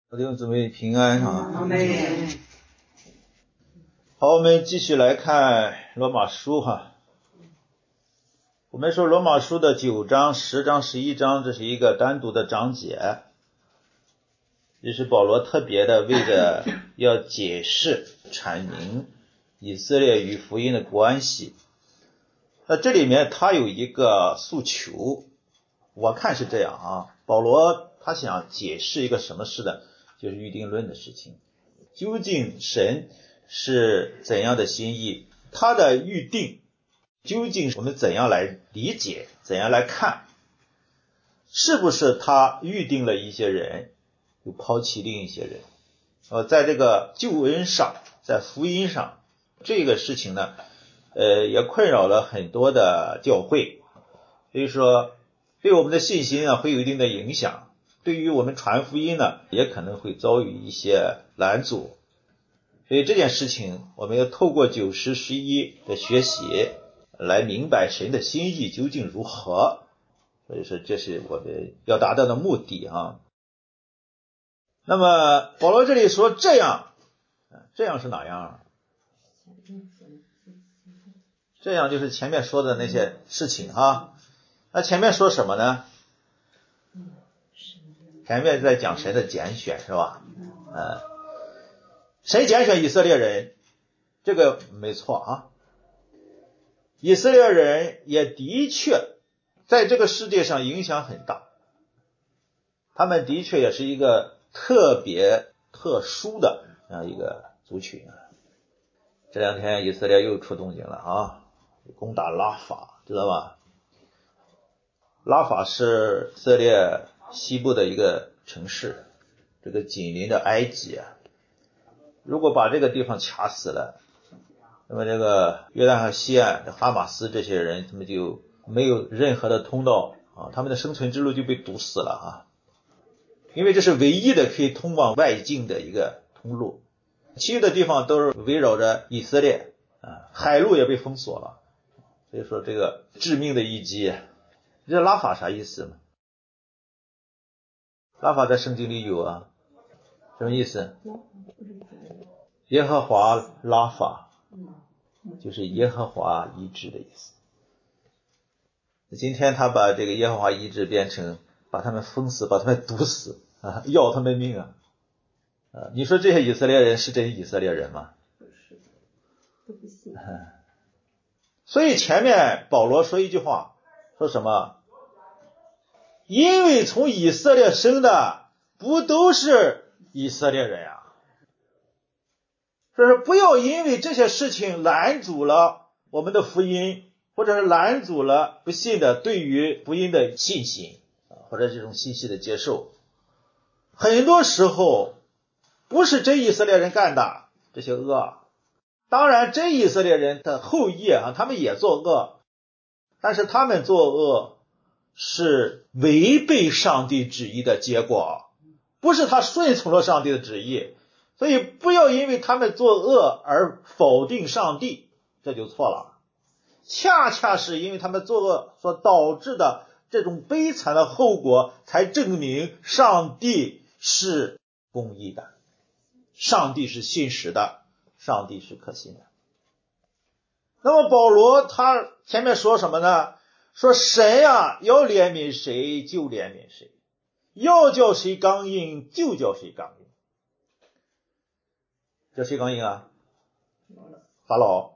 弟兄姊妹平安啊！ 阿们。 好，我们继续来看罗马书哈。我们说罗马书的9章、10章、11章，这是一个单独的章节，这是保罗特别的为着要解释、阐明以色列与福音的关系。这里面他有一个诉求，我看是这样啊，保罗他想解释一个什么事呢？就是预定论的事情。究竟神是怎样的心意？他的预定究竟我们怎样来理解，怎样来看？是不是他预定了一些人，又抛弃另一些人？在这个救恩上，在福音上，这个事情呢，也困扰了很多的教会，所以说对我们的信心呢会有一定的影响。对于我们传福音呢，也可能会遭遇一些拦阻。所以这件事情我们要透过9、10、11的学习来明白神的心意究竟如何。所以说这是我们要达到的目的啊。那么保罗这里说这样是哪样？这样就是前面说的那些事情哈。那前面说什么呢？前面在讲神的拣选是吧？神拣选以色列人，这个没错啊。以色列人也的确在这个世界上影响很大，他们的确也是一个特别特殊的一个族群。这两天以色列又出动静了啊，攻打拉法，知道吧？拉法是以色列西部的一个城市，这个紧邻的埃及啊。如果把这个地方掐死了，那么这个约旦河西岸哈马斯这些人，他们就没有任何的通道啊，他们的生存之路就被堵死了啊。因为这是唯一的可以通往外境的一个通路，其余的地方都是围绕着以色列啊，海路也被封锁了。所以说这个致命的一击。这拉法啥意思吗？拉法在圣经里有啊，什么意思？耶和华拉法，就是耶和华医治的意思。今天他把这个耶和华医治变成把他们封死，把他们毒死啊，要他们命啊！你说这些以色列人是真以色列人吗？ 不是，都不信。 所以前面保罗说一句话，说什么？因为从以色列生的不都是以色列人啊？所以说不要因为这些事情拦阻了我们的福音，或者是拦阻了不信的对于福音的信心，或者这种信息的接受。很多时候不是真以色列人干的这些恶，当然真以色列人的后裔啊，他们也作恶，但是他们作恶是违背上帝旨意的结果，不是他顺从了上帝的旨意。所以不要因为他们作恶而否定上帝，这就错了。恰恰是因为他们作恶所导致的这种悲惨的后果，才证明上帝是公义的，上帝是信实的，上帝是可信的。那么保罗他前面说什么呢？说神啊，要怜悯谁就怜悯谁，要叫谁刚硬就叫谁刚硬。叫谁刚硬啊？法老。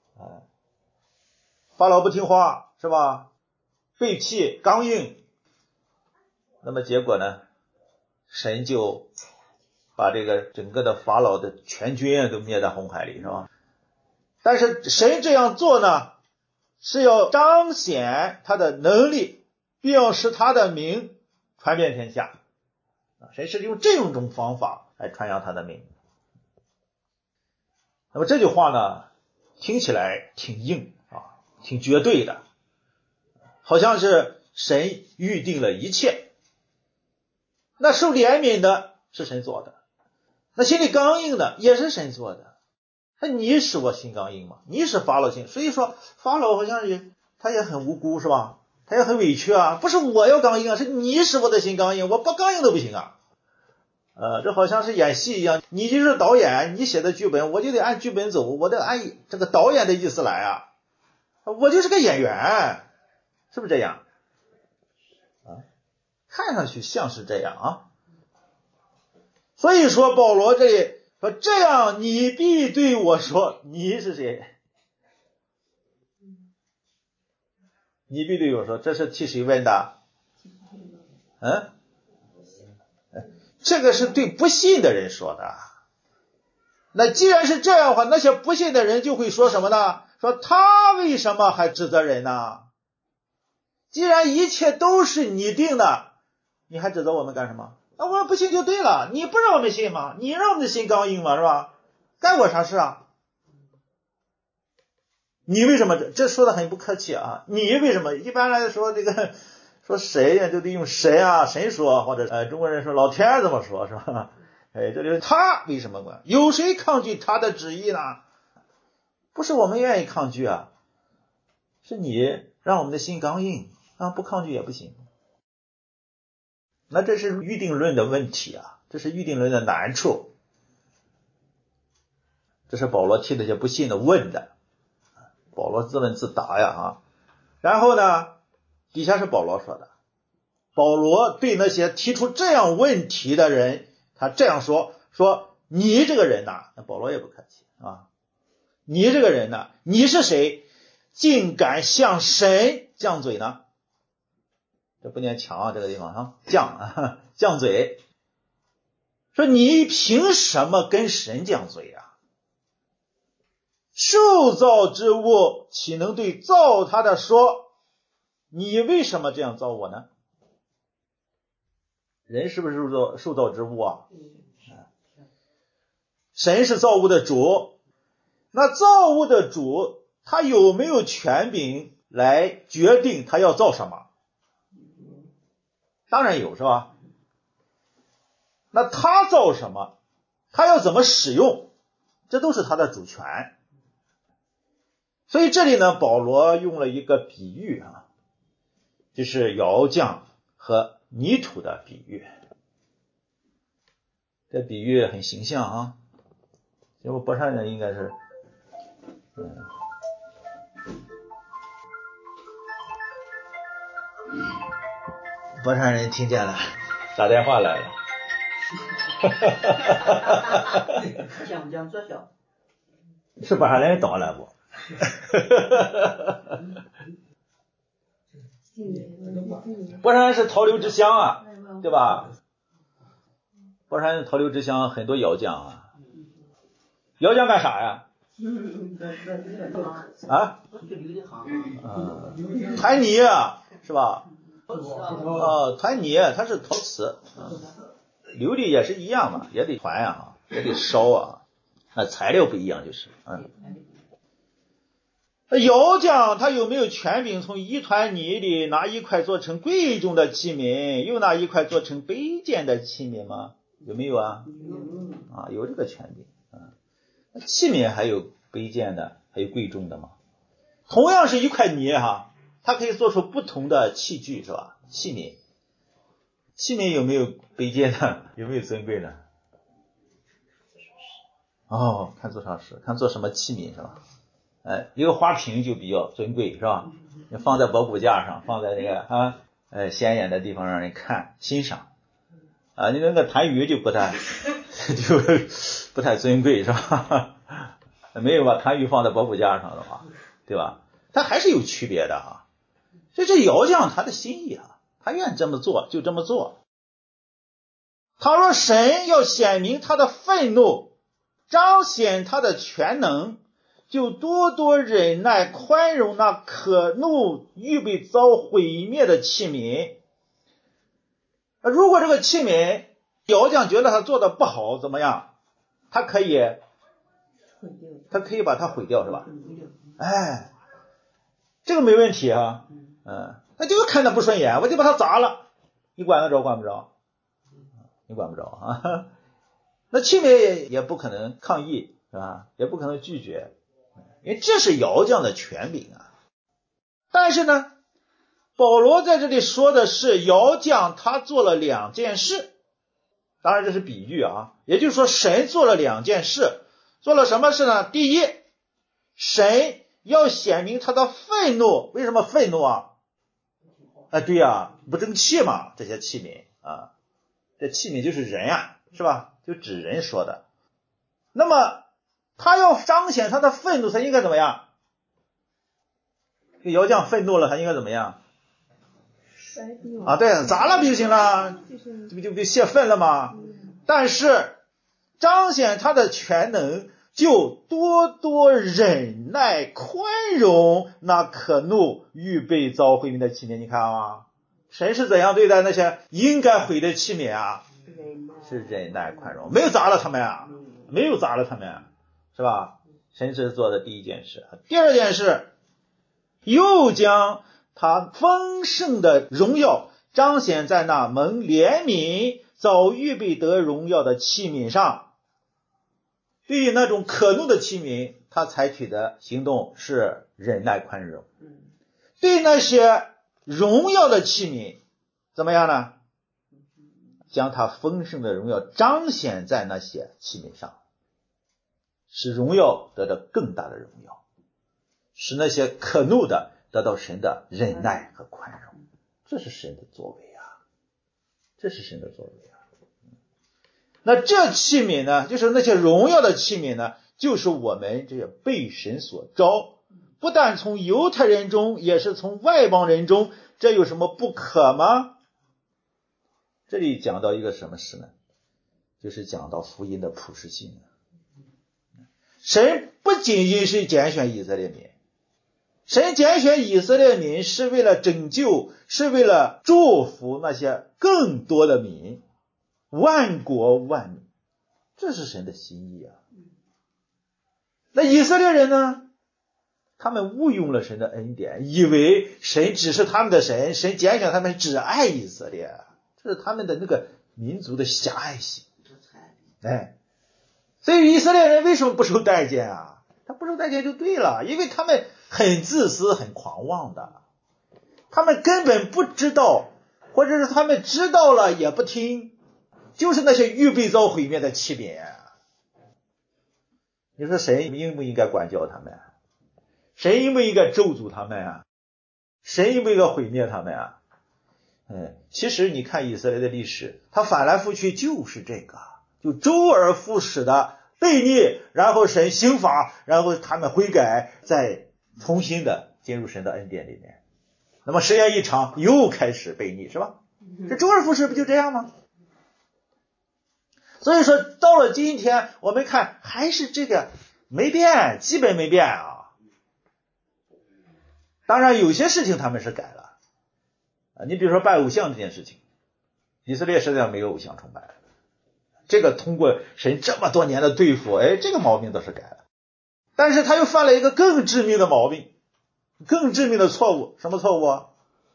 法老不听话是吧？背弃刚硬。那么结果呢？神就把这个整个的法老的全军都灭在红海里是吧？但是神这样做呢，是要彰显他的能力，并使他的名传遍天下。神是用这种方法来传扬他的名。那么这句话呢，听起来挺硬啊，挺绝对的，好像是神预定了一切。那受怜悯的是神做的，那心里刚硬的也是神做的。那你使我心刚硬吗？你使法老心，所以说法老好像他也很无辜是吧？他也很委屈啊，不是我要刚硬啊，是你使我的心刚硬，我不刚硬都不行啊。 这好像是演戏一样，你就是导演，你写的剧本，我就得按剧本走，我得按这个导演的意思来啊，我就是个演员，是不是这样？看上去像是这样啊。所以说保罗这里说，这样你必对我说，你是谁？你必对我说，这是替谁问的？这个是对不信的人说的。那既然是这样的话，那些不信的人就会说什么呢？说他为什么还指责人呢？既然一切都是你定的，你还指责我们干什么？我们不信就对了，你不让我们信吗？你让我们的心刚硬吗？是吧？干我啥事啊？你为什么这说的很不客气啊？你为什么一般来说这个说谁呀，就得用谁啊，谁说，或者中国人说老天这么说，是吧？这里他为什么管？有谁抗拒他的旨意呢？不是我们愿意抗拒啊，是你让我们的心刚硬啊，不抗拒也不行。那这是预定论的问题啊，这是预定论的难处。这是保罗替那些不信的问的，保罗自问自答呀啊。然后呢，底下是保罗说的，保罗对那些提出这样问题的人，他这样说你这个人呐，那保罗也不客气啊，你这个人呐，你是谁，竟敢向神犟嘴呢？这不念强啊，这个地方犟嘴，说你凭什么跟神犟嘴啊？受造之物岂能对造他的说，你为什么这样造我呢？人是不是受造之物啊？神是造物的主，那造物的主他有没有权柄来决定他要造什么？当然有，是吧？那他造什么，他要怎么使用，这都是他的主权。所以这里呢，保罗用了一个比喻啊，就是窑匠和泥土的比喻。这比喻很形象啊，因为博山人应该是博山人听见了，打电话来了。 讲讲这小是博山人倒了不？博山是陶刘之乡啊，对吧？博山陶刘之乡很多窑匠啊，窑匠干啥呀？团泥是吧？团泥它是陶瓷，琉璃也是一样嘛，也得团啊，也得烧啊，那材料不一样就是窑匠他有没有权柄从一团泥里拿一块做成贵重的器皿，又拿一块做成卑贱的器皿吗？有没有啊？有这个权柄器皿还有卑贱的，还有贵重的吗？同样是一块泥它可以做出不同的器具，是吧？器皿有没有卑贱的，有没有尊贵的？看做啥事，看做什么器皿，是吧？一个花瓶就比较尊贵，是吧？你放在博古架上，放在那个显眼的地方让人看欣赏你那个痰盂就不太尊贵，是吧？没有把痰盂放在博古架上的话，对吧？它还是有区别的所以这窑匠他的心意他愿意这么做就这么做。他说神要显明他的愤怒，彰显他的全能，就多多忍耐宽容那可怒预备遭毁灭的器皿。如果这个器皿窑匠觉得他做的不好怎么样，他可以把它毁掉，是吧？这个没问题那就是看他不顺眼，我就把它砸了，你管得着管不着？你管不着那器皿也不可能抗议，是吧？也不可能拒绝，因为这是窑匠的权柄但是呢，保罗在这里说的是窑匠他做了两件事当然这是比喻啊。也就是说神做了2件事，做了什么事呢？第一，神要显明他的愤怒。为什么愤怒啊？对啊，不争气嘛，这些器皿啊，这器皿就是人啊，是吧？就指人说的。那么他要彰显他的愤怒，他应该怎么样？窑匠愤怒了，他应该怎么样？对，砸了不就行了？这不就泄愤了吗？但是彰显他的全能，就多多忍耐宽容那可怒预备遭毁灭的器皿。你看啊，神是怎样对待那些应该毁的器皿啊？是忍耐宽容，没有砸了他们啊，没有砸了他们，是吧？神是做的第一件事。第二件事，又将他丰盛的荣耀彰显在那蒙怜悯早预备得荣耀的器皿上。对于那种可怒的器皿，他采取的行动是忍耐宽容。对那些荣耀的器皿怎么样呢？将他丰盛的荣耀彰显在那些器皿上，使荣耀得到更大的荣耀，使那些可怒的得到神的忍耐和宽容。这是神的作为啊，这是神的作为啊。那这器皿呢，就是那些荣耀的器皿呢，就是我们这些被神所召，不但从犹太人中，也是从外邦人中。这有什么不可吗？这里讲到一个什么事呢？就是讲到福音的普世性。神不仅仅是拣选以色列民，神拣选以色列民是为了拯救，是为了祝福那些更多的民，万国万民，这是神的心意啊。那以色列人呢，他们误用了神的恩典，以为神只是他们的神，神拣选他们只爱以色列，这是他们的那个民族的狭隘性。所以以色列人为什么不受待见啊？他不受待见就对了，因为他们很自私很狂妄的，他们根本不知道，或者是他们知道了也不听，就是那些预备遭毁灭的器皿。你说神应不应该管教他们？神应不应该咒诅他们啊？神应不应该毁灭他们啊？其实你看以色列的历史，他反来覆去就是这个，就周而复始的悖逆，然后神刑罚，然后他们悔改，再重新的进入神的恩典里面。那么时间一长，又开始悖逆，是吧？这周而复始不就这样吗？所以说到了今天，我们看还是这个没变，基本没变啊。当然有些事情他们是改了你比如说拜偶像这件事情，以色列实际上没有偶像崇拜，这个通过神这么多年的对付，这个毛病倒是改了。但是他又犯了一个更致命的毛病，更致命的错误。什么错误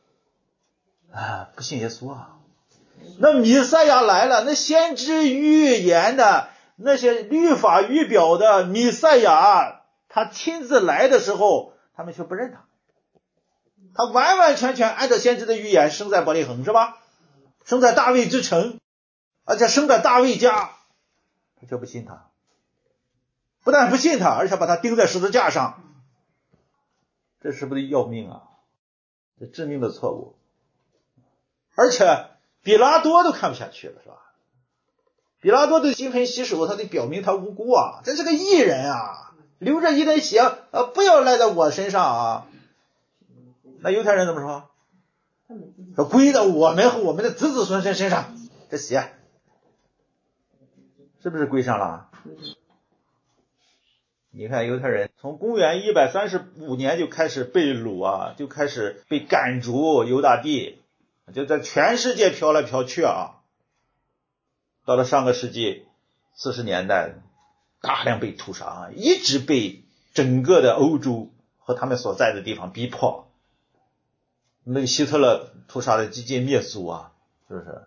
不信耶稣啊。那弥赛亚来了，那先知预言的那些律法预表的弥赛亚，他亲自来的时候，他们却不认他。他完完全全按照先知的预言生在伯利恒，是吧？生在大卫之城，而且生在大卫家，他却不信他。不但不信他，而且把他钉在十字架上，这是不是要命啊？这致命的错误。而且比拉多都看不下去了，是吧？比拉多都金盆洗手，他得表明他无辜啊，这是个义人啊，流着一人血不要赖在我身上啊。那犹太人怎么说？说归到我们和我们的子子孙孙身上，这血是不是归上了？你看犹太人从公元135年就开始被掳啊，就开始被赶逐犹大地，就在全世界飘来飘去啊。到了上个世纪40年代，大量被屠杀一直被整个的欧洲和他们所在的地方逼迫。那个希特勒屠杀的几近灭族啊，是不是？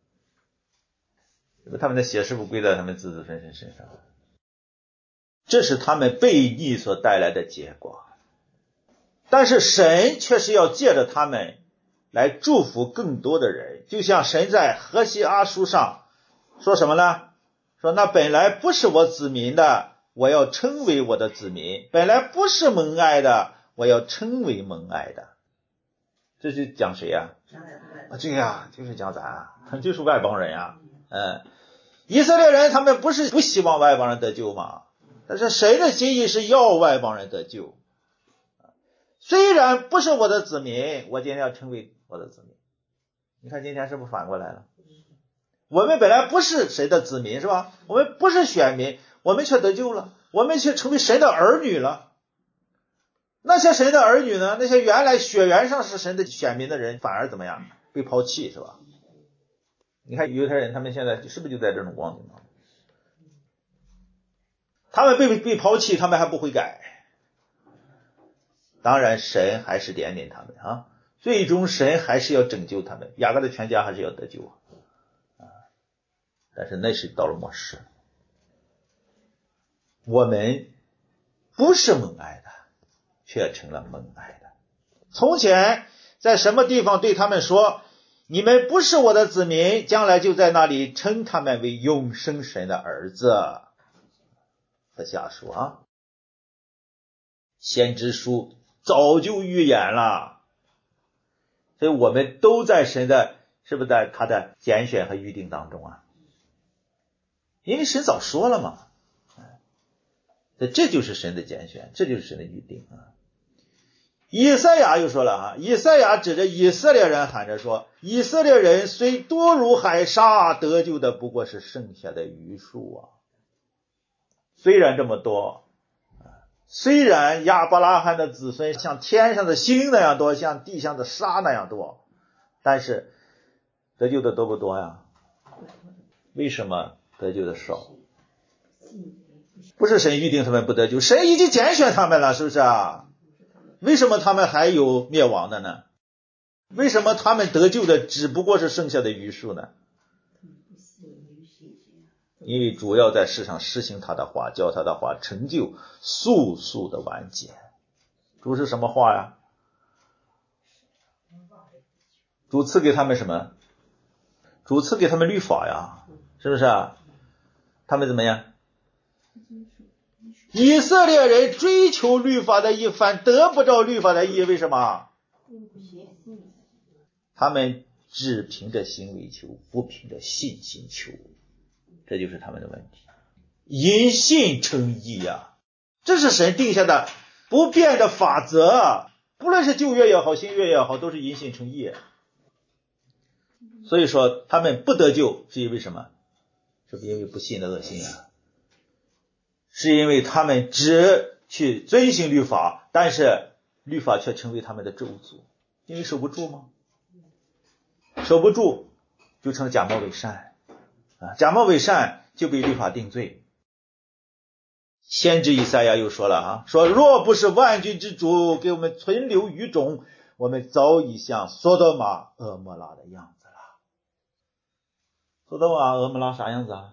他们的血是不归在他们子子孙孙身上，这是他们悖逆所带来的结果。但是神却是要借着他们来祝福更多的人，就像神在何西阿书上说什么呢？说那本来不是我子民的，我要称为我的子民；本来不是蒙爱的，我要称为蒙爱的。这是讲谁呀？这呀，就是讲咱，就是外邦人呀。以色列人他们不是不希望外邦人得救吗？但是神的心意是要外邦人得救。虽然不是我的子民，我今天要成为我的子民。你看今天是不是反过来了？我们本来不是谁的子民，是吧？我们不是选民，我们却得救了，我们却成为神的儿女了。那些神的儿女呢？那些原来血缘上是神的选民的人，反而怎么样？被抛弃，是吧？你看犹太人他们现在是不是就在这种光景当中？他们被抛弃，他们还不悔改。当然神还是怜悯他们啊，最终神还是要拯救他们，雅各的全家还是要得救但是那是到了末世，我们不是蒙爱的，却成了蒙爱的。从前在什么地方对他们说，你们不是我的子民，将来就在那里称他们为永生神的儿子。和下书啊，先知书早就预言了，所以我们都在神的，是不是在他的拣选和预定当中啊？因为神早说了嘛，这就是神的拣选，这就是神的预定啊。以赛亚又说了啊，以赛亚指着以色列人喊着说，以色列人虽多如海沙，得救的不过是剩下的余数啊。虽然这么多，虽然亚伯拉罕的子孙像天上的星那样多，像地上的沙那样多，但是得救的多不多呀？为什么得救的少？不是神预定他们不得救，神已经拣选他们了，是不是啊？为什么他们还有灭亡的呢？为什么他们得救的只不过是剩下的余数呢？因为主要在世上施行他的话，叫他的话成就速速的完结。主是什么话呀？主赐给他们什么？主赐给他们律法呀，是不是啊？他们怎么样？以色列人追求律法的一番，得不着律法的义，为什么？他们只凭着行为求，不凭着信心求，这就是他们的问题。因信称义呀，这是神定下的不变的法则，不论是旧约也好，新约也好，都是因信称义。所以说他们不得救是因为什么？是因为不信的恶心啊，是因为他们只去遵行律法，但是律法却成为他们的咒诅，因为守不住吗？守不住就成了假冒伪善假冒伪善就被律法定罪。先知以赛亚又说了说若不是万军之主给我们存留余种，我们早已像索多玛蛾摩拉的样子了。索多玛蛾摩拉啥样子啊？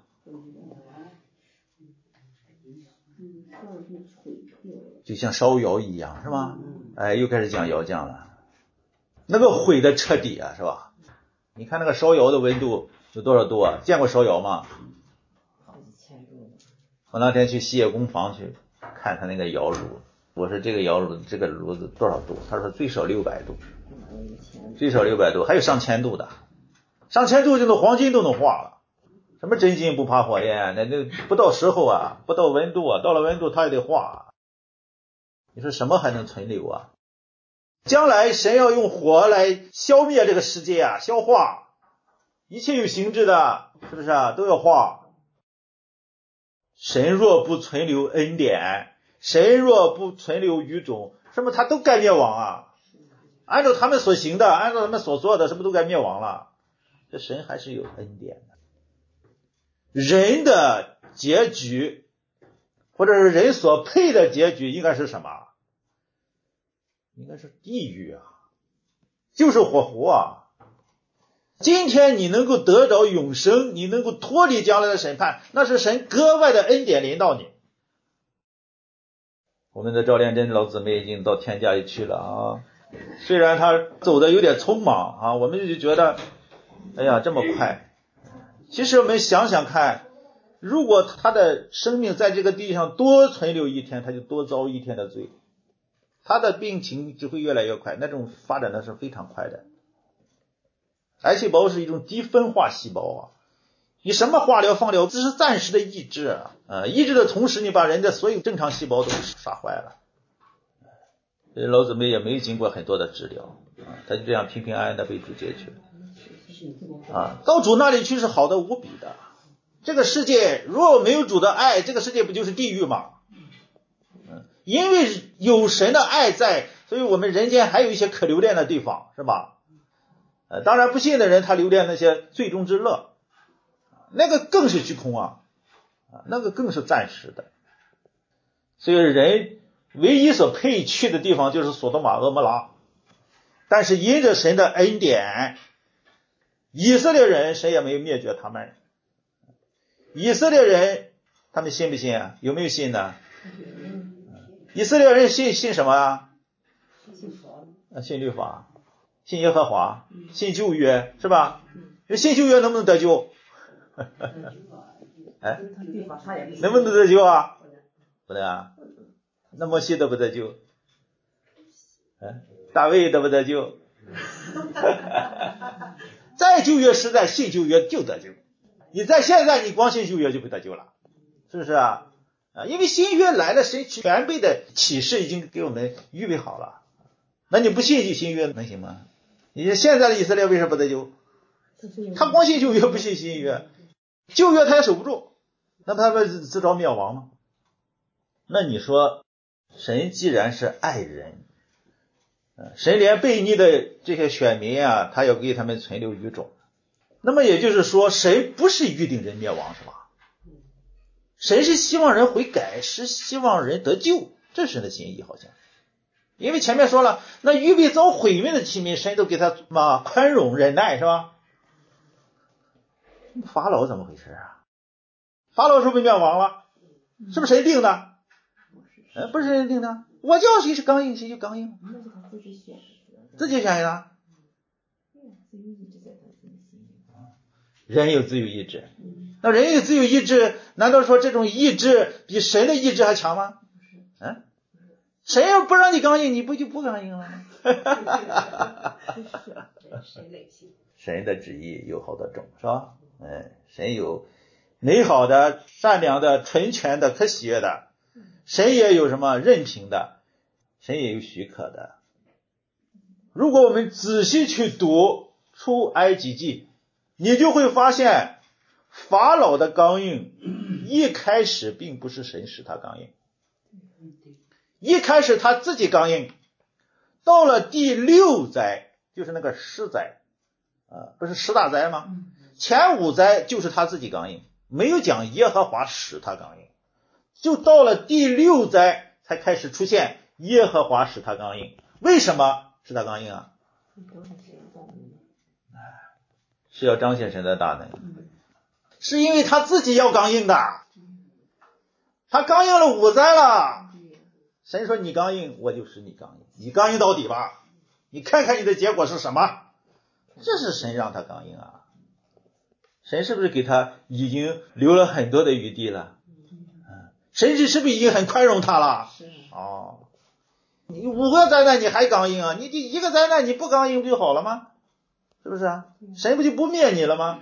就像烧窑一样，是吧？又开始讲窑匠了，那个毁的彻底啊，是吧？你看那个烧窑的温度有多少度啊？见过烧窑吗？我那天去锡业工坊去看他那个窑炉，我说这个窑炉这个炉子多少度？他说最少600度，最少600度，还有上千度的，上千度就那黄金都能化了。什么真金不怕火焰？那不到时候啊，不到温度啊，到了温度它也得化。你说什么还能存留啊？将来神要用火来消灭这个世界啊，消化一切有形质的，是不是啊？都要化。神若不存留恩典，神若不存留余种，什么他都该灭亡啊。按照他们所行的，按照他们所做的，什么都该灭亡了。这神还是有恩典的。人的结局或者是人所配的结局应该是什么？应该是地狱啊，就是火湖啊。今天你能够得着永生，你能够脱离将来的审判，那是神格外的恩典临到你。我们的赵连珍老姊妹已经到天家里去了啊，虽然他走的有点匆忙啊，我们就觉得哎呀这么快， 其实我们想想看，如果他的生命在这个地上多存留一天，他就多遭一天的罪，他的病情只会越来越快，那种发展的是非常快的。癌细胞是一种低分化细胞啊，你什么化疗放疗只是暂时的抑制抑制的同时你把人的所有正常细胞都杀坏了。老姊妹也没有经过很多的治疗他就这样平平安安的被主接去到主那里去是好的无比的。这个世界如果没有主的爱，这个世界不就是地狱吗？因为有神的爱在，所以我们人间还有一些可留恋的地方，是吧？当然不信的人他留恋那些最终之乐，那个更是虚空那个更是暂时的。所以人唯一所配去的地方就是索多玛、蛾摩拉，但是因着神的恩典，以色列人谁也没有灭绝他们。以色列人他们信不信有没有信呢？以色列人信什么信律法，信耶和华，信旧约，是吧？信旧约能不能得救？能不能得救不能那摩西得不得救？大卫得不得救？在旧约时代信旧约就得救，你在现在你光信旧约就不得救了，是不是因为新约来了，神全备的启示已经给我们预备好了，那你不信新约能行吗？你现在的以色列为什么不得救？他光信旧约不信新约，旧约他也守不住，那他们自招灭亡吗？那你说神既然是爱人，神连悖逆的这些选民他要给他们存留余种，那么也就是说神不是预定人灭亡，是吧？神是希望人悔改，是希望人得救，这是神的心意好像。因为前面说了，那预备遭毁灭的器皿神都给他宽容忍耐，是吧？法老怎么回事法老是不是灭亡了？是不是谁定的？不是人定的，我叫谁是刚硬谁就刚硬，自己选的。人有自由意志，那人有自由意志，难道说这种意志比神的意志还强吗？神要不让你刚硬，你不就不刚硬了吗？神的旨意有好的种，是吧？神有美好的、善良的、纯全的、可喜悦的，神也有什么任凭的，神也有许可的。如果我们仔细去读出埃及记，你就会发现法老的刚硬一开始并不是神使他刚硬，一开始他自己刚硬，到了第6灾就是那个10灾不是10大灾吗？前5灾就是他自己刚硬，没有讲耶和华使他刚硬，就到了第6灾才开始出现耶和华使他刚硬。为什么使他刚硬是要彰显神的大能，是因为他自己要刚硬的，他刚硬了5灾了，神说你刚硬我就使你刚硬，你刚硬到底吧，你看看你的结果是什么，这是神让他刚硬神是不是给他已经留了很多的余地了？神是不是已经很宽容他了？你5个灾难你还刚硬你第1个灾难你不刚硬不就好了吗？是不是神不就不灭你了吗？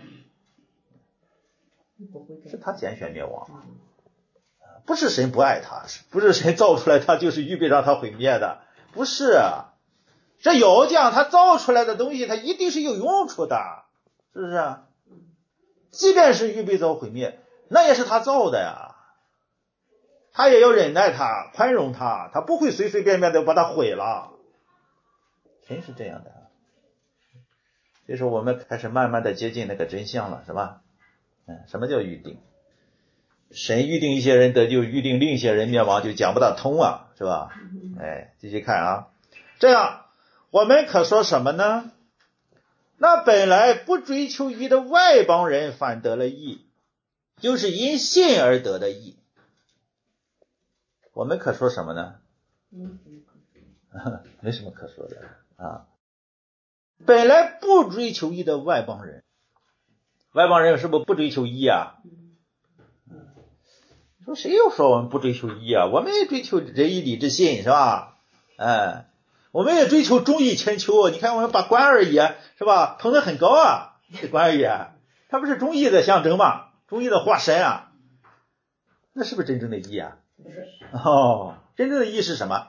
是他拣选灭亡，不是神不爱他，不是神造出来他就是预备让他毁灭的，不是这有讲他造出来的东西他一定是有用处的，是不是即便是预备遭毁灭，那也是他造的他也要忍耐他，宽容他，他不会随随便便的把他毁了，神是这样的。这时候我们开始慢慢的接近那个真相了，是吧？什么叫预定？神预定一些人得救，预定另一些人灭亡，就讲不大通是吧？继续看这样我们可说什么呢？那本来不追求义的外邦人反得了义，就是因信而得的义。我们可说什么呢？没什么可说的本来不追求义的外邦人外邦人是不是不追求义啊？说谁又说我们不追求义啊？我们也追求仁义礼智信，是吧？我们也追求忠义千秋。你看我们把关二爷是吧捧得很高啊，这关二爷他不是忠义的象征吗？忠义的化身啊，那是不是真正的义啊？真正的义是什么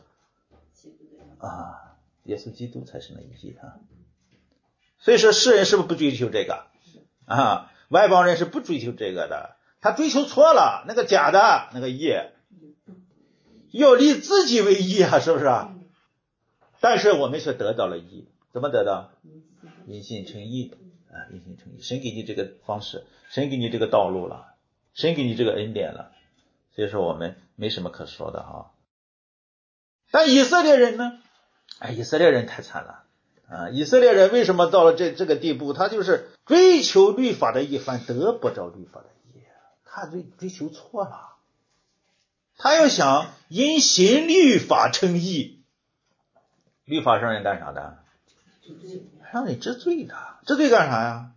啊？耶稣基督才是那义啊。所以说世人是不是不追求这个啊？外邦人是不追求这个的，他追求错了，那个假的那个义，要立自己为义啊，是不是啊？但是我们却得到了义，怎么得到？因信称义啊，因信称义，神给你这个方式，神给你这个道路了，神给你这个恩典了，所以说我们没什么可说的哈。但以色列人呢？以色列人太惨了啊！以色列人为什么到了这个地步？他就是追求律法的义，反得不着律法的义，他追求错了。他要想因行律法称义，律法让人干啥的？让你知罪的。知罪干啥呀？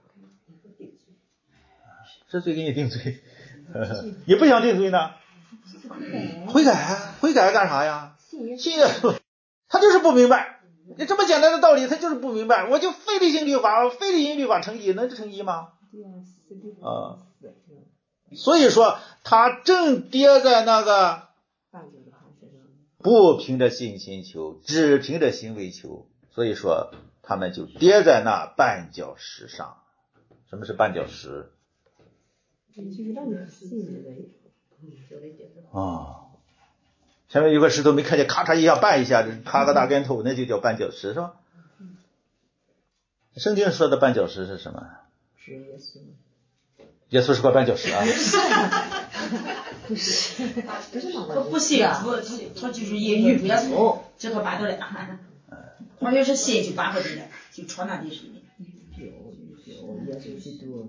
知罪给你定罪。你不想定罪呢？悔改啊！悔改干啥呀？信耶稣。他就是不明白，你这么简单的道理他就是不明白。我就非得行律法，非得行律法称义，能成义吗？所以说他正跌在那个不凭着信心求，只凭着行为求，所以说他们就跌在那绊脚石上。什么是绊脚石？前面有个石头没看见，咔嚓一下绊一下，趴个大跟头，那就叫绊脚石，是吧？圣经说的绊脚石是什么？是耶稣。耶稣是块绊脚石啊？ 不是，不信他就是耶稣，叫他绊到了。他要是信就绊到的了，就戳那里去。耶稣基督，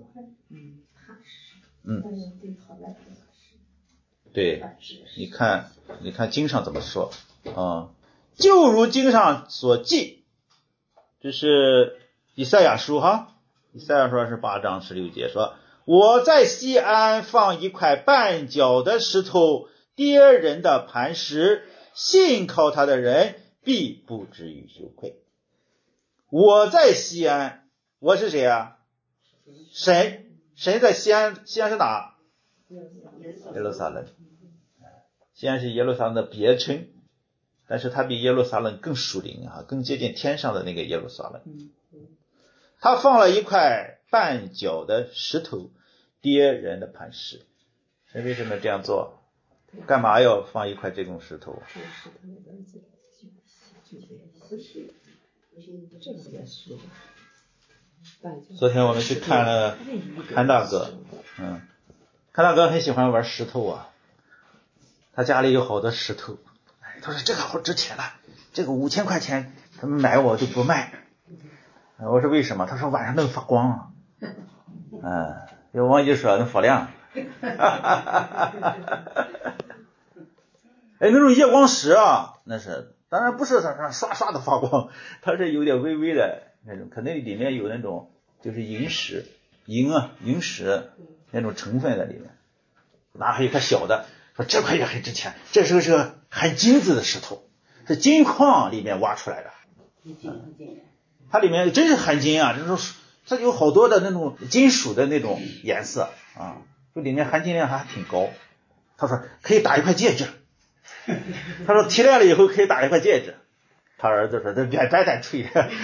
对，你看经上怎么说啊？就如经上所记，这是以赛亚书哈，以赛亚书是8章16节说，我在西安放一块绊脚的石头，跌人的磐石，信靠他的人必不至于羞愧。我在西安，我是谁啊？神在西安，西安是哪？耶路撒冷。西安是耶路撒冷的别称，但是它比耶路撒冷更属灵啊，更接近天上的那个耶路撒冷。他放了一块绊脚的石头，跌人的磐石。神为什么这样做？干嘛要放一块这种石头？昨天我们去看了韩大哥，韩大哥很喜欢玩石头啊，他家里有好多石头，他说这个好值钱了，这个5000块钱他们买我就不卖。我说为什么？他说晚上能发光啊。有王一说能发亮。那种夜光石啊，那是当然不是它刷刷的发光，它是有点微微的那种，可能里面有那种就是银石那种成分在里面。拿还有一块小的，说这块也很值钱，这是个含金子的石头，是金矿里面挖出来的。它里面真是含金啊，它有好多的那种金属的那种颜色啊，就里面含金量还挺高。他说可以打一块戒指，他说提炼了以后可以打一块戒指。他儿子说这别吹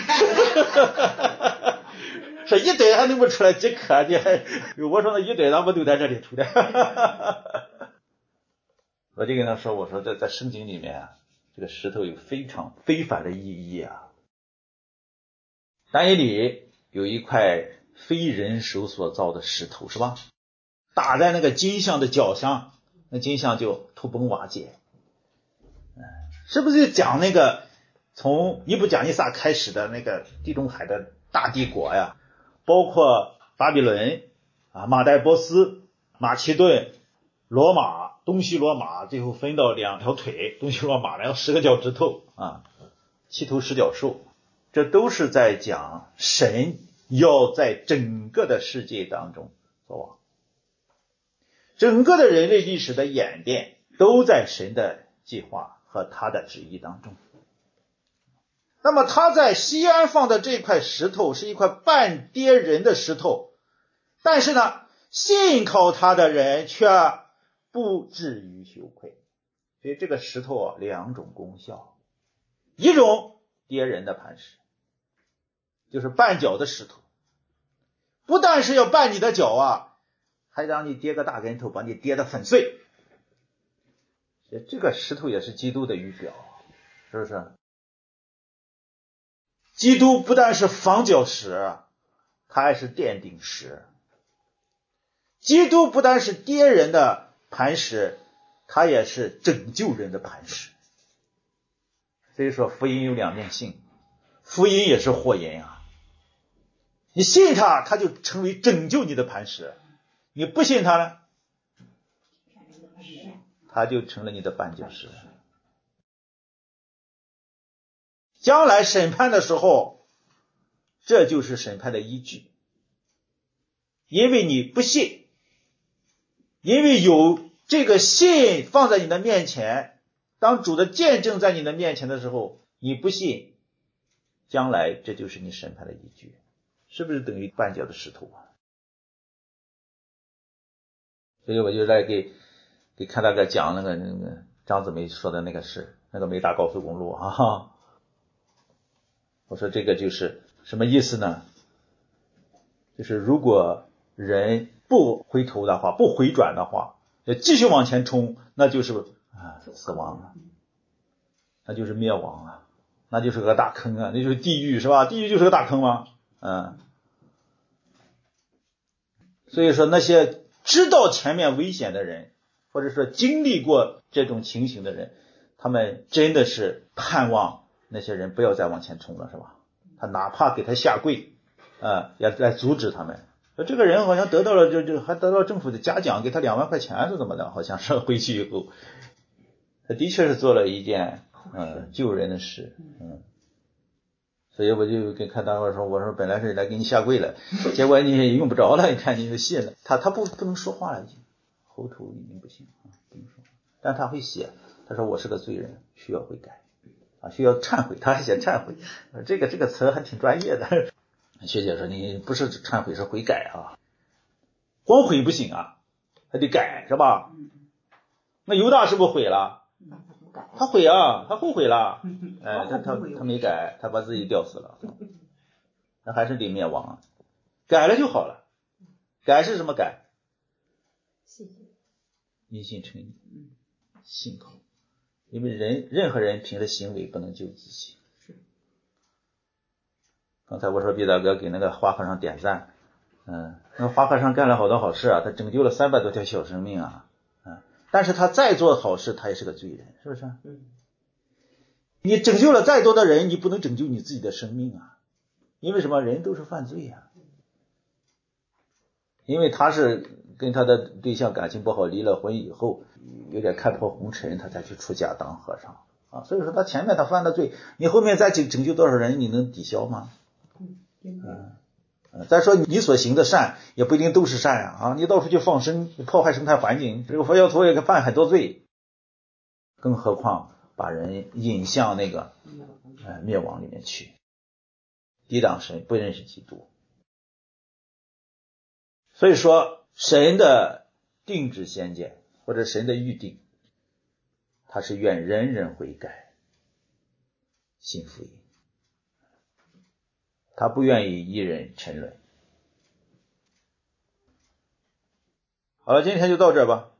说一堆还弄不出来几颗，我说那一堆咱们都在这里出的。我就跟他说，我说在圣经里面这个石头有非常非凡的意义啊。但以理有一块非人手所造的石头，是吧？打在那个金像的脚上，那金像就土崩瓦解。是不是讲那个从尼布甲尼撒开始的那个地中海的大帝国呀？包括巴比伦马代波斯、马其顿、罗马、东西罗马，最后分到2条腿，东西罗马然后10个脚趾头7头10脚兽，这都是在讲神要在整个的世界当中作王。整个的人类历史的演变都在神的计划和他的旨意当中。那么他在西安放的这块石头是一块半跌人的石头，但是呢，信靠他的人却不至于羞愧。所以这个石头啊，两种功效。一种跌人的磐石，就是绊脚的石头，不但是要绊你的脚啊，还让你跌个大跟头，把你跌得粉碎。这个石头也是基督的预表，是不是？基督不但是防脚石，他还是奠定石。基督不但是跌人的磐石，他也是拯救人的磐石。所以说福音有两面性，福音也是祸因啊。你信他，他就成为拯救你的磐石；你不信他呢，他就成了你的绊脚石。将来审判的时候，这就是审判的依据。因为你不信，因为有这个信放在你的面前，当主的见证在你的面前的时候，你不信，将来这就是你审判的依据。是不是等于绊脚的石头啊？所以我就来给看大哥讲那个张子梅说的那个事，那个梅大高速公路啊。我说这个就是什么意思呢？就是如果人不回头的话，不回转的话，继续往前冲，那就是死亡了，那就是灭亡了，那就是个大坑啊，那就是地狱，是吧？地狱就是个大坑吗？所以说那些知道前面危险的人，或者说经历过这种情形的人，他们真的是盼望那些人不要再往前冲了，是吧？他哪怕给他下跪也来阻止他们。这个人好像得到了还得到政府的嘉奖，给他2万块钱是怎么的，好像是回去以后他的确是做了一件救人的事。所以我就跟看大伙说，我说本来是来给你下跪了，结果你也用不着了，你看你就信了。他不能说话了，已经喉头已经不行不能说话，但他会写，他说我是个罪人，需要悔改需要忏悔，他还写忏悔，这个词还挺专业的。学姐说你不是忏悔是悔改啊，光悔不行啊，还得改，是吧？那犹大是不是悔了？他悔啊，他后悔了，他没改，他把自己吊死了，那还是得灭亡啊。改了就好了，改是什么改？因信称义，信靠。因为任何人凭着行为不能救自己。刚才我说毕大哥给那个花和尚点赞，那花和尚干了好多好事啊，他拯救了300多条小生命啊，但是他再做好事，他也是个罪人，是不是？你拯救了再多的人，你不能拯救你自己的生命啊，因为什么？人都是犯罪啊，因为他是跟他的对象感情不好，离了婚以后有点看破红尘，他才去出家当和尚啊。所以说他前面他犯的罪，你后面再拯救多少人，你能抵消吗？再说你所行的善也不一定都是善啊，你到处去放生，破坏生态环境，这个佛教徒也犯很多罪，更何况把人引向那个灭亡里面去，抵挡神，不认识基督。所以说神的定旨先见或者神的预定，他是愿人人悔改信福音，他不愿意一人沉沦。好了，今天就到这吧。